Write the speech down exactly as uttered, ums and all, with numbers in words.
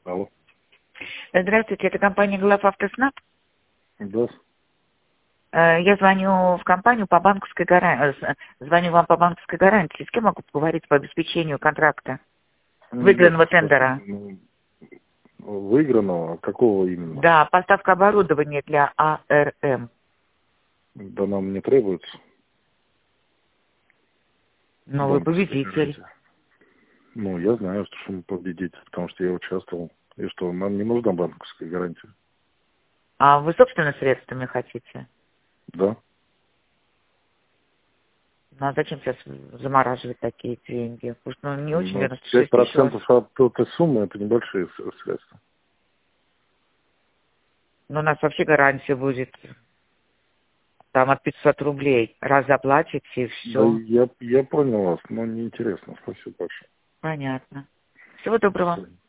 Алло. Здравствуйте, это компания «Глававтоснаб». Да. Э, Я звоню в компанию по банковской гарантии. Звоню вам по банковской гарантии. С кем могу поговорить по обеспечению контракта? Выигранного Я тендера. спросил, ну, выигранного? Какого именно? Да, поставка оборудования для А Р М. Да нам не требуется. Но вы Банковская победитель. гарантия. Ну, я знаю, что мы победитель, потому что я участвовал. И что, нам не нужна банковская гарантия. А вы собственными средствами хотите? Да. Ну а зачем сейчас замораживать такие деньги? Потому что ну, не очень Ну, девяносто пять шесть тысяч у вас. процентов от этой суммы это небольшие с- средства. Но у нас вообще гарантия будет там от пятисот рублей. Раз заплатите и Да, все. я, я понял вас, но неинтересно. Спасибо большое. Понятно. Всего доброго. До свидания.